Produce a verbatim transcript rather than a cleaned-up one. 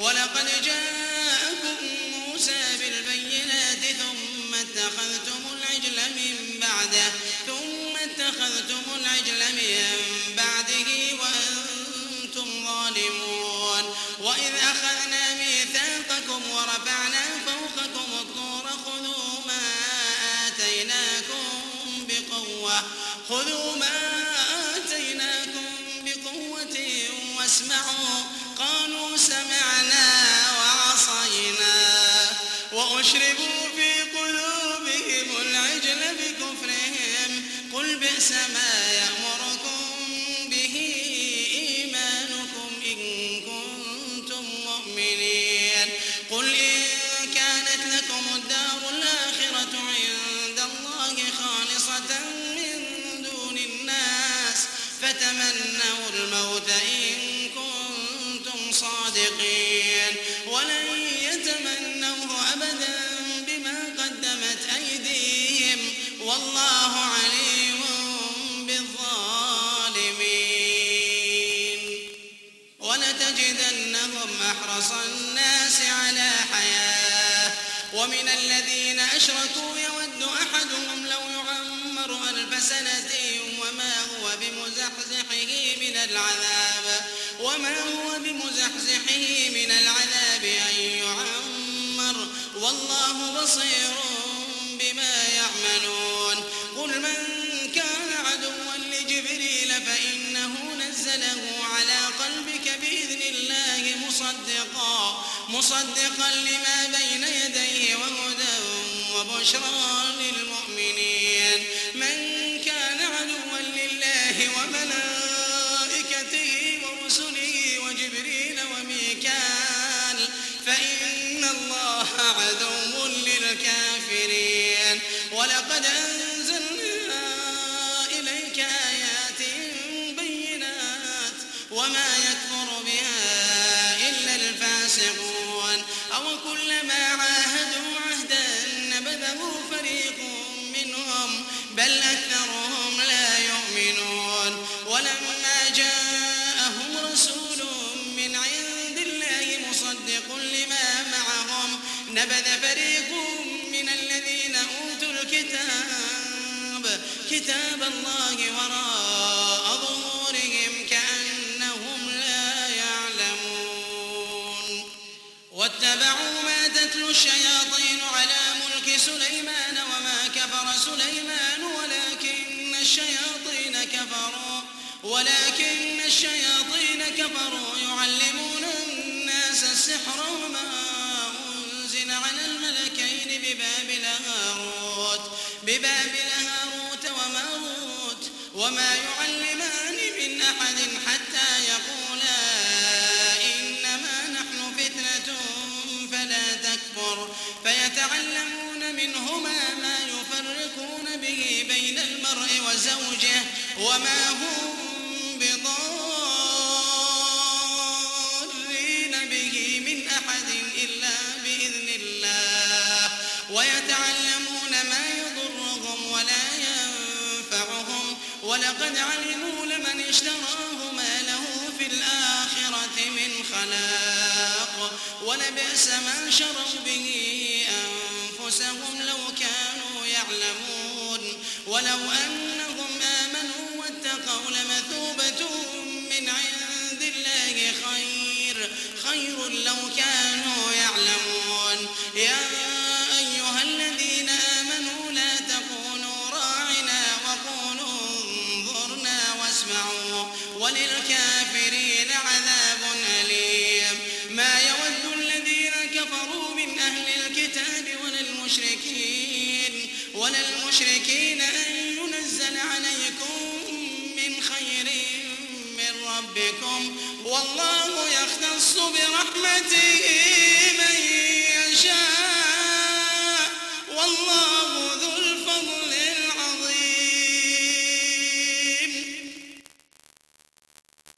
ولقد جاءكم موسى بالبينات ثم اتخذتم العجل من بعده ثم اتخذتم العجل من بعده وأنتم ظالمون وإذ أخذنا ميثاقكم ورفعنا فوقكم الطور خذوا ما آتيناكم بقوة خذوا ما آتيناكم بقوة واسمعوا قالوا سمعنا وعصينا وأشربوا في قلوبهم العجل بكفرهم قل بئس ما يأمركم به إيمانكم إن كنتم مؤمنين قل إن كانت لكم الدار الآخرة عند الله خالصة من دون الناس فتمنوا الموت إن كنتم صادقين ولن يتمنوه أبدا بما قدمت أيديهم والله عليم بالظالمين ولتجدنهم أحرص الناس على حياة ومن الذين أشركوا يود أحدهم لو يعمر ألف سنة وما هو بمزحزحه من العذاب وما هو بمزحزحه من العذاب أن يعمر والله بصير بما يعملون قل من كان عدوا لجبريل فإنه نزله على قلبك بإذن الله مصدقا مصدقا لما بين يديه وهدى وبشرى للمؤمنين من كان عدوا لله وملائكته ورسله وجبريل وميكال فإن الله عدو للكافرين ولقد أنزلنا إليك آيات بينات وما يكفر بها إلا الفاسقون أو كلما عاهدوا عهدا نبذه فريق منهم بل أكثرهم لا يؤمنون ولما جاءهم رسول من عند الله مصدق لما معهم نبذ فريق من الذين أوتوا الكتاب كتاب الله وراء ظهورهم كأنهم لا يعلمون واتبعوا ما تتلو الشياطين على ملك سليمان وما كفر سليمان ولكن الشياطين كفروا ولكن الشياطين كفروا يعلمون الناس السحر وما أنزل على الملكين ببابل هاروت ببابل هاروت وماروت وما يعلمان من أحد حتى يقولا إنما نحن فتنة فلا تكفر فيتعلمون منهما ما يفرقون به بين المرء وزوجه وما هم بضارين به من أحد إلا بإذن الله ويتعلمون ما يضرهم ولا ينفعهم ولقد علموا لمن اشتراه ما له في الآخرة من خلاق ولبئس ما شروا به أنفسهم لو كانوا يعلمون ولو أنهم آمنوا واتقوا لمثوبة من عند الله خير خير لو كانوا يعلمون يا أيها الذين آمنوا لا تقولوا راعنا وقولوا انظرنا واسمعوا وللكافرين عذاب أليم ما يود الذين كفروا من أهل الكتاب ولا المشركين ولا المشركين أن ينزل عليكم من خير من ربكم والله يختص برحمته